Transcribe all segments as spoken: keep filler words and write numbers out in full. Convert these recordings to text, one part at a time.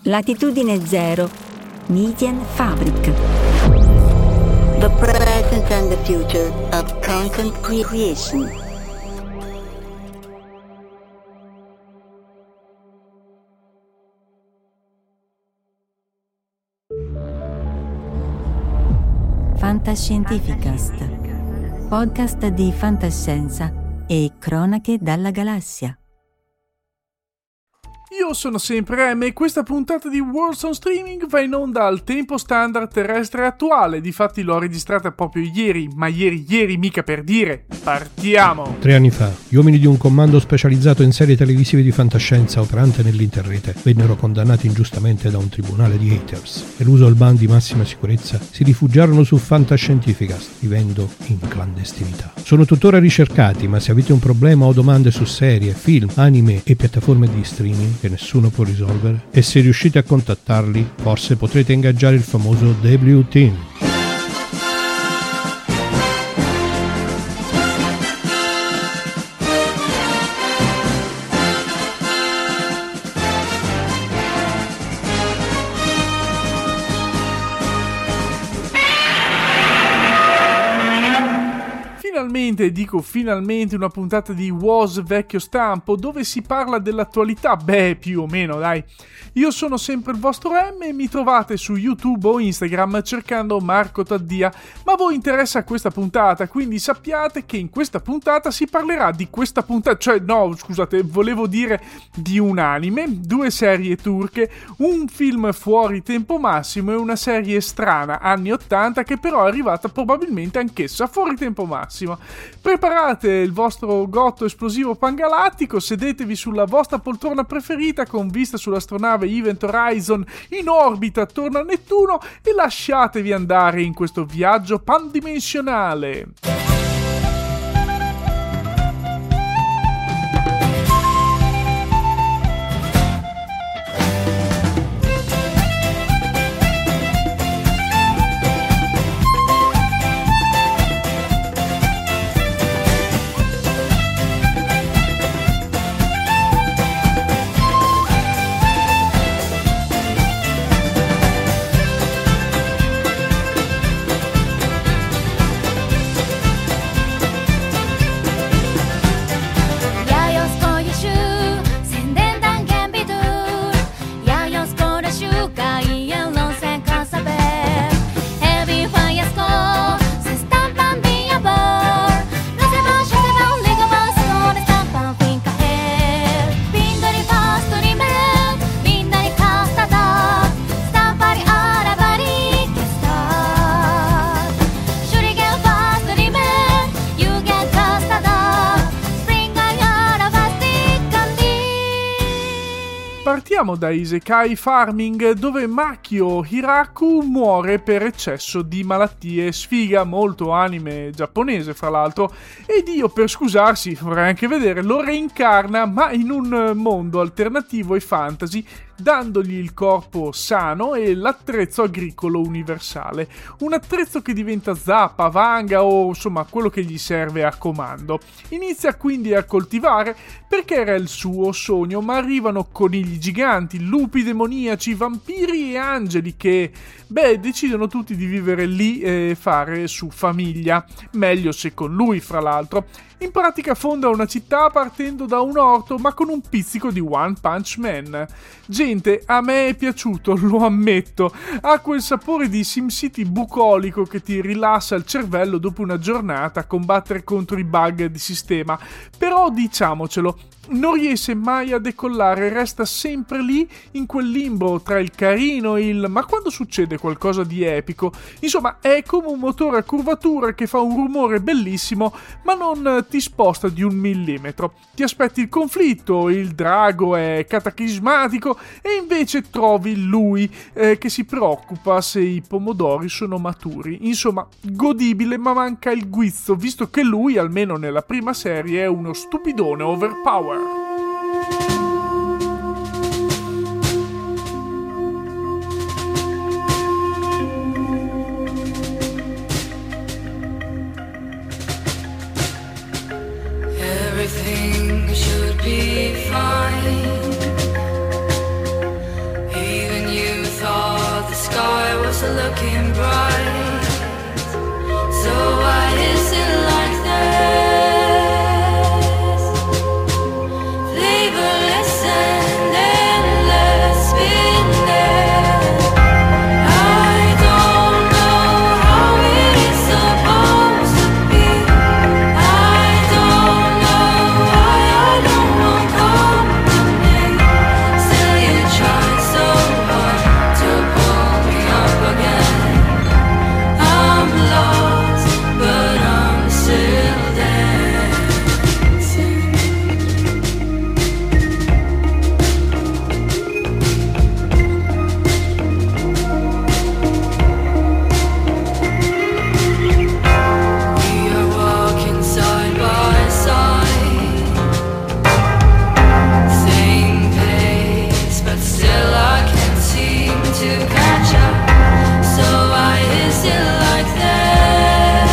Latitudine Zero, Medienfabrik. The present and the future of content creation. Fantascientificast, podcast di fantascienza e cronache dalla galassia. Io sono sempre M e questa puntata di Worlds on Streaming va in onda al tempo standard terrestre attuale. Difatti l'ho registrata proprio ieri, ma ieri ieri mica per dire. Partiamo! Tre anni fa, gli uomini di un comando specializzato in serie televisive di fantascienza operante nell'interrete vennero condannati ingiustamente da un tribunale di haters. Eluso il ban di massima sicurezza, si rifugiarono su Fantascientificast, vivendo in clandestinità. Sono tuttora ricercati, ma se avete un problema o domande su serie, film, anime e piattaforme di streaming che nessuno può risolvere, e se riuscite a contattarli, forse potrete ingaggiare il famoso W Team. Finalmente, dico finalmente, una puntata di W O S vecchio stampo dove si parla dell'attualità, beh, più o meno, dai. Io sono sempre il vostro M e mi trovate su YouTube o Instagram cercando Marco Taddia, ma a voi interessa questa puntata, quindi sappiate che in questa puntata si parlerà di questa puntata, cioè no, scusate, volevo dire di un anime, due serie turche, un film fuori tempo massimo e una serie strana anni ottanta che però è arrivata probabilmente anch'essa fuori tempo massimo. Preparate il vostro gotto esplosivo pangalattico, sedetevi sulla vostra poltrona preferita con vista sull'astronave Event Horizon in orbita attorno a Nettuno e lasciatevi andare in questo viaggio pandimensionale. Partiamo da Isekai Farming, dove Makio Hiraku muore per eccesso di malattie, sfiga molto anime giapponese fra l'altro, ed io per scusarsi, vorrei anche vedere, lo reincarna ma in un mondo alternativo e fantasy, dandogli il corpo sano e l'attrezzo agricolo universale, un attrezzo che diventa zappa, vanga o insomma quello che gli serve a comando. Inizia quindi a coltivare perché era il suo sogno, ma arrivano conigli giganti, lupi demoniaci, vampiri e angeli che, beh, decidono tutti di vivere lì e fare su famiglia, meglio se con lui fra l'altro. In pratica fonda una città partendo da un orto ma con un pizzico di One Punch Man. Gente, a me è piaciuto, lo ammetto, ha quel sapore di SimCity bucolico che ti rilassa il cervello dopo una giornata a combattere contro i bug di sistema, però diciamocelo, non riesce mai a decollare, resta sempre lì in quel limbo tra il carino e il ma quando succede qualcosa di epico. Insomma, è come un motore a curvatura che fa un rumore bellissimo ma non ti sposta di un millimetro. Ti aspetti il conflitto, il drago è cataclismatico e invece trovi lui eh, che si preoccupa se i pomodori sono maturi. Insomma, godibile ma manca il guizzo, visto che lui, almeno nella prima serie, è uno stupidone overpower. Everything should be fine, even stars are looking bright. So why is it like this? Flavorless and endless been there. I don't know how it is supposed to be. I don't know why I don't want company. Still you try so hard to pull me up again. I'm lost, but I'm still dancing. We are walking side by side, same pace, but still I can't seem to catch up. So why is it like this?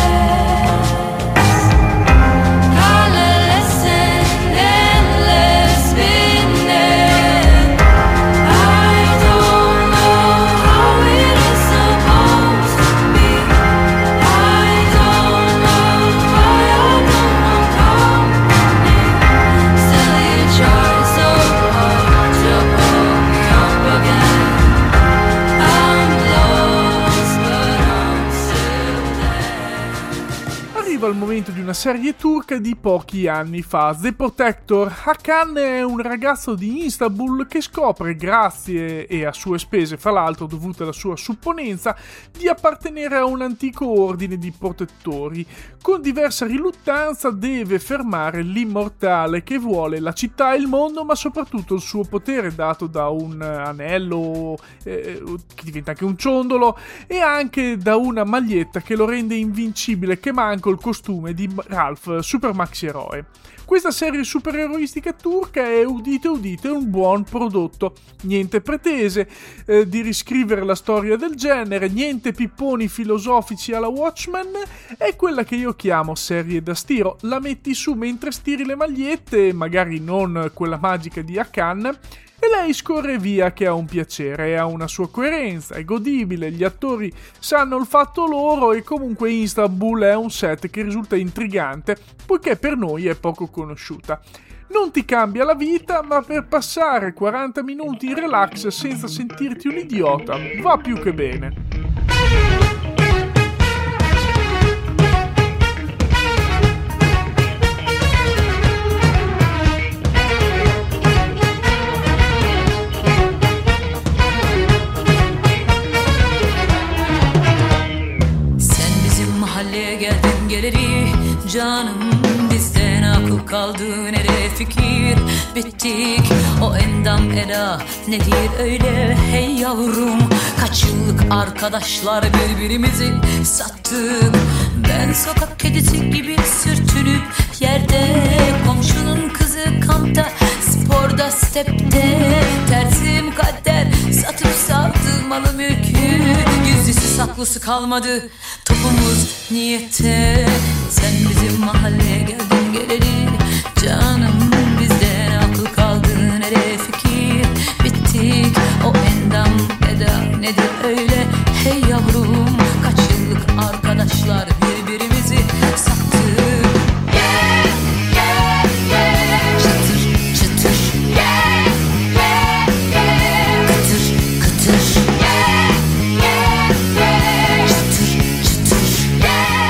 Colorless and endless been there. I don't know how it is supposed to be. I don't know why I don't want company. Still you try so hard to pull me up again. I'm lost, but I'm still there. Arriva il momento di una serie turca di pochi anni fa. The Protector. Hakan è un ragazzo di Istanbul che scopre, grazie e a sue spese, fra l'altro dovute alla sua supponenza, di appartenere a un antico ordine di protettori. Con diversa riluttanza deve fermare l'immortale che vuole la città e il mondo, ma soprattutto il suo potere dato da un anello eh, che diventa anche un ciondolo, e anche da una maglietta che lo rende invincibile, che manca il costume di Ralph, super maxi eroe. Questa serie supereroistica turca è, udite udite, un buon prodotto. Niente pretese eh, di riscrivere la storia del genere, niente pipponi filosofici alla Watchmen, è quella che io chiamo serie da stiro. La metti su mentre stiri le magliette, magari non quella magica di Hakan, e lei scorre via che ha un piacere, ha una sua coerenza, è godibile, gli attori sanno il fatto loro e comunque Istanbul è un set che risulta intrigante poiché per noi è poco conosciuta. Non ti cambia la vita, ma per passare quaranta minuti in relax senza sentirti un idiota va più che bene. Geldin geliri canım, bizden akıl kaldı nere fikir, bittik o endam eda nedir öyle hey yavrum, kaç yıllık arkadaşlar birbirimizi sattık. Ben sokak kedisi gibi sürtünüp yerde, komşunun kızı kampta, sporda stepte, tersim kader satıp savdı malı mülkü, gizlisi saklısı kalmadı topumuz niyette. Sen bizim mahalleye geldin geleli canım, bizden akıl kaldı nereye fikir, bittik o endam eda nedir öyle hey yavrum, kaç yıllık arkadaşlar birbirimizi sattık. Yeah, yeah, yeah. Çıtır çıtır, yeah, yeah, yeah. Kıtır kıtır, yeah, yeah, yeah. Çıtır çıtır, yeah,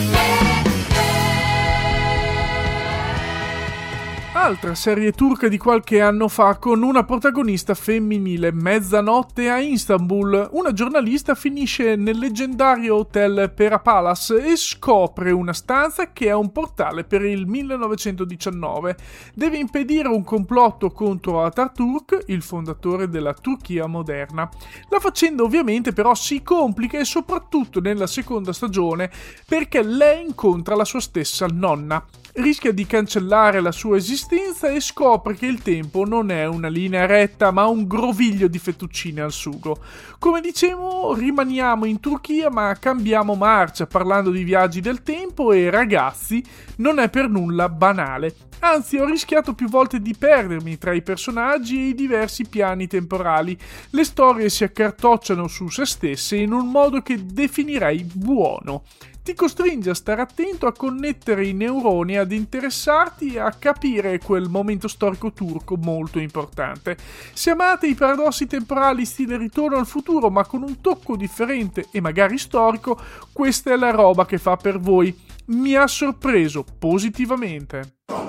yeah. Altra serie turca di qualche anno fa con una protagonista femminile. Mezzanotte a Istanbul. Una giornalista finisce nel leggendario hotel Pera Palace e scopre una stanza che è un portale per il millenovecentodiciannove. Deve impedire un complotto contro Atatürk, il fondatore della Turchia moderna. La faccenda ovviamente però si complica, e soprattutto nella seconda stagione, perché lei incontra la sua stessa nonna. Rischia di cancellare la sua esistenza resistenza e scopre che il tempo non è una linea retta ma un groviglio di fettuccine al sugo. Come dicevo, rimaniamo in Turchia ma cambiamo marcia parlando di viaggi del tempo e ragazzi, non è per nulla banale. Anzi, ho rischiato più volte di perdermi tra i personaggi e i diversi piani temporali. Le storie si accartocciano su se stesse in un modo che definirei buono. Ti costringe a stare attento, a connettere i neuroni, ad interessarti e a capire quel momento storico turco molto importante. Se amate i paradossi temporali stile Ritorno al futuro, ma con un tocco differente e magari storico, questa è la roba che fa per voi. Mi ha sorpreso positivamente.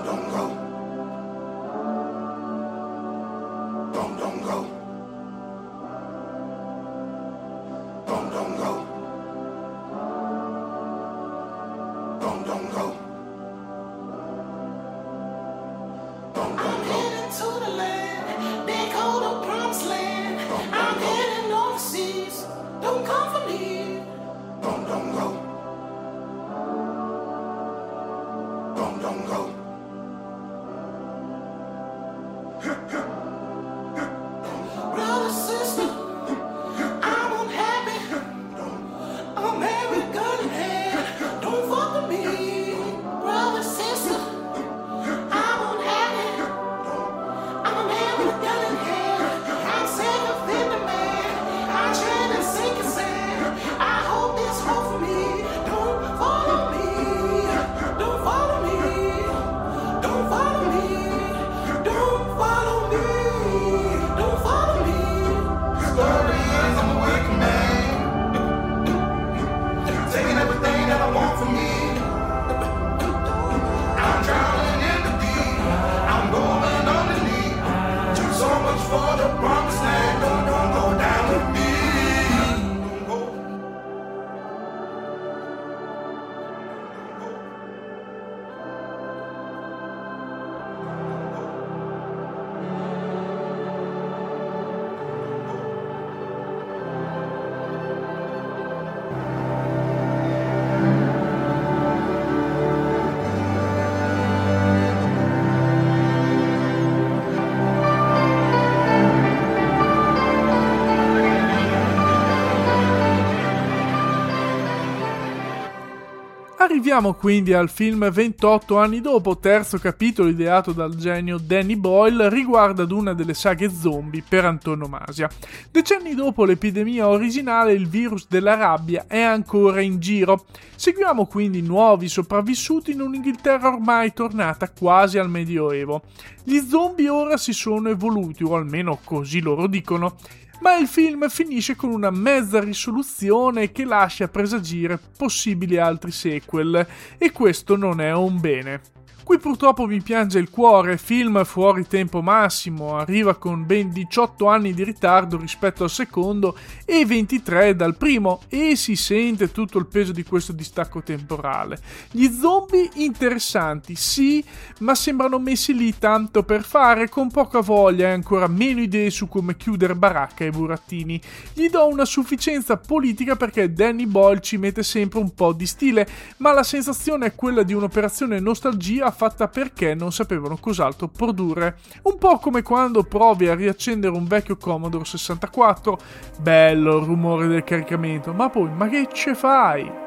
Arriviamo quindi al film ventotto anni dopo, terzo capitolo ideato dal genio Danny Boyle, riguarda ad una delle saghe zombie per antonomasia. Decenni dopo l'epidemia originale, il virus della rabbia è ancora in giro. Seguiamo quindi nuovi sopravvissuti in un'Inghilterra ormai tornata quasi al Medioevo. Gli zombie ora si sono evoluti, o almeno così loro dicono. Ma il film finisce con una mezza risoluzione che lascia presagire possibili altri sequel, e questo non è un bene. Qui purtroppo mi piange il cuore, film fuori tempo massimo, arriva con ben diciotto anni di ritardo rispetto al secondo e ventitré dal primo, e si sente tutto il peso di questo distacco temporale. Gli zombie interessanti, sì, ma sembrano messi lì tanto per fare, con poca voglia e ancora meno idee su come chiudere baracca e burattini. Gli do una sufficienza politica perché Danny Boyle ci mette sempre un po' di stile, ma la sensazione è quella di un'operazione nostalgia fatta perché non sapevano cos'altro produrre. Un po' come quando provi a riaccendere un vecchio Commodore sessantaquattro, bello il rumore del caricamento, ma poi ma che ce fai?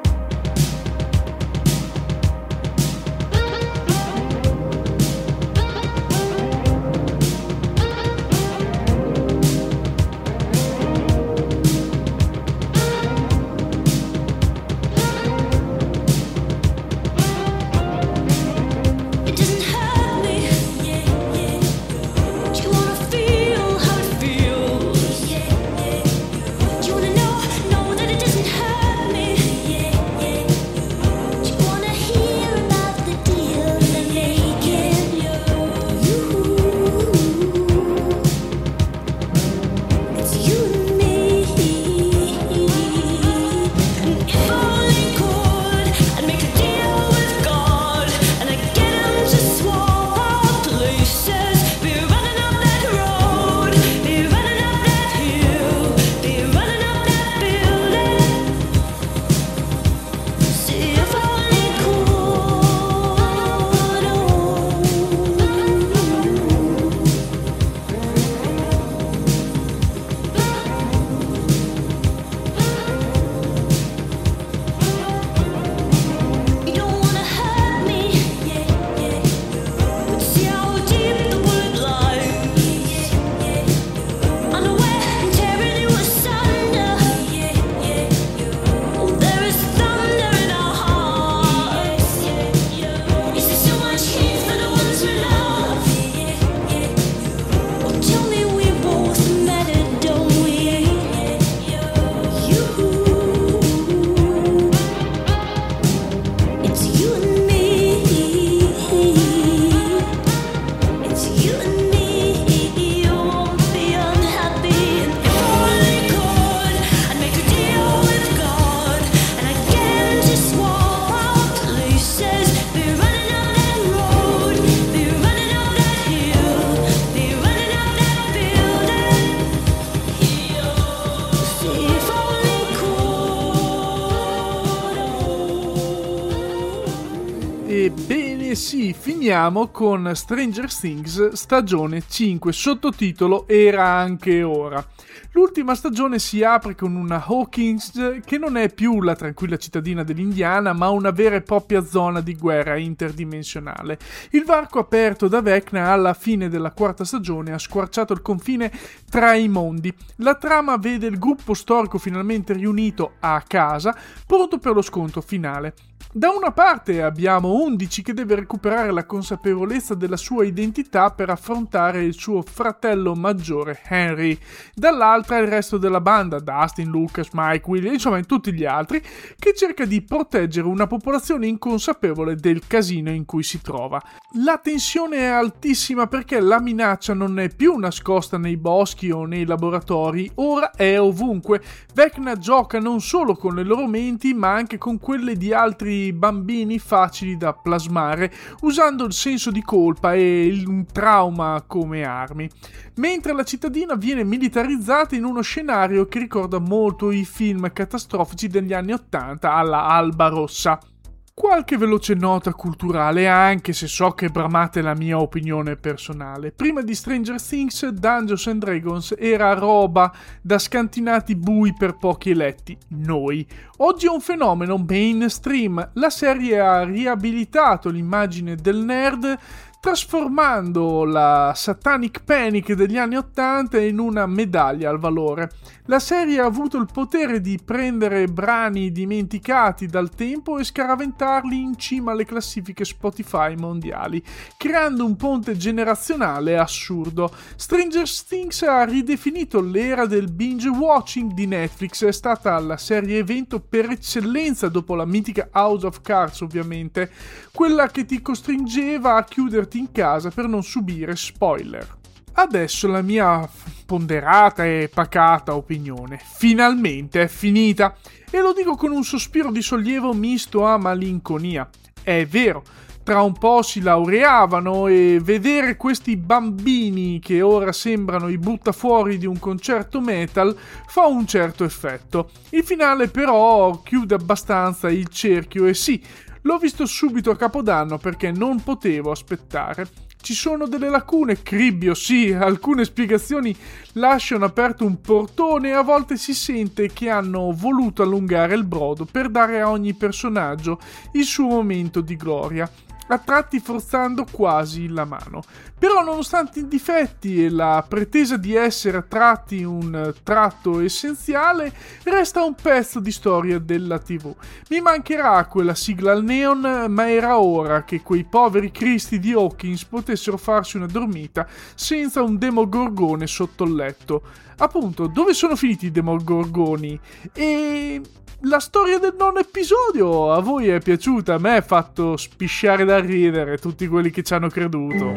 Yeah. sì, finiamo con Stranger Things stagione cinque, sottotitolo Era anche ora. L'ultima stagione si apre con una Hawkins che non è più la tranquilla cittadina dell'Indiana, ma una vera e propria zona di guerra interdimensionale. Il varco aperto da Vecna alla fine della quarta stagione ha squarciato il confine tra i mondi. La trama vede il gruppo storico finalmente riunito a casa, pronto per lo scontro finale. Da una parte abbiamo undici che deve recuperare la consapevolezza della sua identità per affrontare il suo fratello maggiore Henry, dall'altra il resto della banda, Dustin, Lucas, Mike, William, insomma tutti gli altri, che cerca di proteggere una popolazione inconsapevole del casino in cui si trova. La tensione è altissima perché la minaccia non è più nascosta nei boschi o nei laboratori, ora è ovunque. Vecna gioca non solo con le loro menti ma anche con quelle di altri bambini facili da plasmare, usando il senso di colpa e il trauma come armi, mentre la cittadina viene militarizzata in uno scenario che ricorda molto i film catastrofici degli anni ottanta alla Alba Rossa. Qualche veloce nota culturale, anche se so che bramate la mia opinione personale. Prima di Stranger Things, Dungeons and Dragons era roba da scantinati bui per pochi eletti, noi. Oggi è un fenomeno mainstream. La serie ha riabilitato l'immagine del nerd, trasformando la Satanic Panic degli anni ottanta in una medaglia al valore. La serie ha avuto il potere di prendere brani dimenticati dal tempo e scaraventarli in cima alle classifiche Spotify mondiali, creando un ponte generazionale assurdo. Stranger Things ha ridefinito l'era del binge watching di Netflix, è stata la serie evento per eccellenza dopo la mitica House of Cards, ovviamente, quella che ti costringeva a chiuderti in casa per non subire spoiler. Adesso la mia ponderata e pacata opinione finalmente è finita, e lo dico con un sospiro di sollievo misto a malinconia. È vero, tra un po' si laureavano e vedere questi bambini che ora sembrano i buttafuori di un concerto metal fa un certo effetto. Il finale però chiude abbastanza il cerchio e sì, l'ho visto subito a Capodanno perché non potevo aspettare. Ci sono delle lacune, cribbio, sì, alcune spiegazioni lasciano aperto un portone e a volte si sente che hanno voluto allungare il brodo per dare a ogni personaggio il suo momento di gloria, a tratti forzando quasi la mano. Però nonostante i difetti e la pretesa di essere a tratti un tratto essenziale, resta un pezzo di storia della tivù. Mi mancherà quella sigla al neon, ma era ora che quei poveri cristi di Hawkins potessero farsi una dormita senza un demogorgone sotto il letto. Appunto, dove sono finiti i demogorgoni? E la storia del nono episodio a voi è piaciuta? A me ha fatto spisciare da ridere tutti quelli che ci hanno creduto.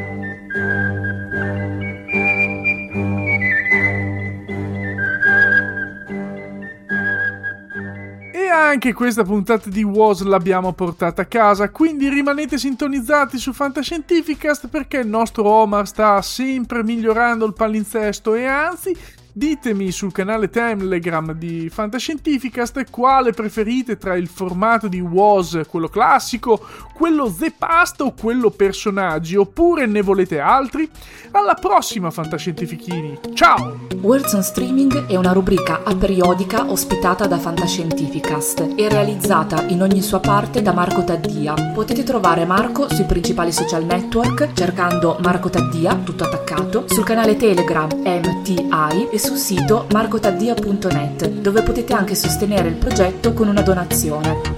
E anche questa puntata di W O S l'abbiamo portata a casa, quindi rimanete sintonizzati su Fantascientificast perché il nostro Omar sta sempre migliorando il palinsesto e anzi, ditemi sul canale Telegram di Fantascientificast quale preferite tra il formato di W O S, quello classico, quello The Past o quello personaggi, oppure ne volete altri? Alla prossima, Fantascientifichini! Ciao! Words on Streaming è una rubrica aperiodica ospitata da Fantascientificast e realizzata in ogni sua parte da Marco Taddia. Potete trovare Marco sui principali social network cercando Marco Taddia, tutto attaccato, sul canale Telegram M T I e sul sito marcotaddia punto net, dove potete anche sostenere il progetto con una donazione.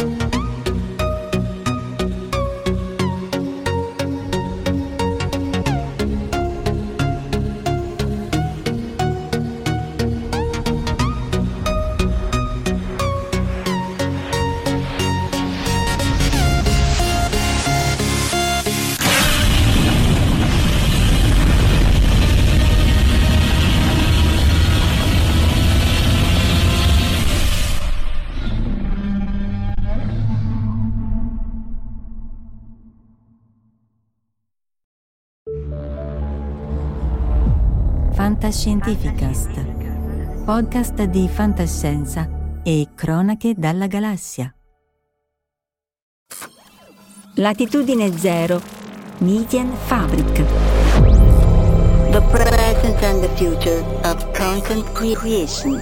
Fantascientificast, podcast di fantascienza e cronache dalla galassia. Latitudine zero, Medienfabrik. The present and the future of content creation.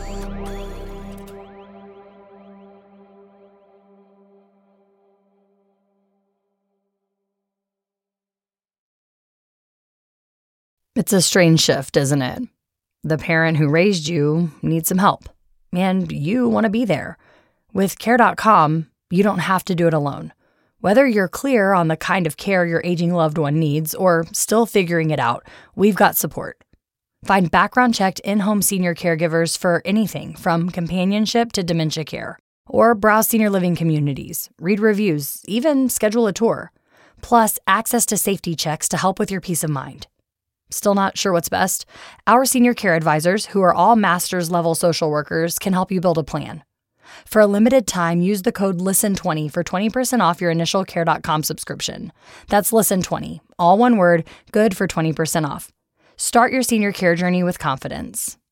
It's a strange shift, isn't it? The parent who raised you needs some help, and you want to be there. With care dot com, you don't have to do it alone. Whether you're clear on the kind of care your aging loved one needs or still figuring it out, we've got support. Find background-checked in-home senior caregivers for anything from companionship to dementia care. Or browse senior living communities, read reviews, even schedule a tour. Plus, access to safety checks to help with your peace of mind. Still not sure what's best? Our senior care advisors, who are all master's level social workers, can help you build a plan. For a limited time, use the code listen twenty for twenty percent off your initial care dot com subscription. That's listen twenty, all one word, good for twenty percent off. Start your senior care journey with confidence.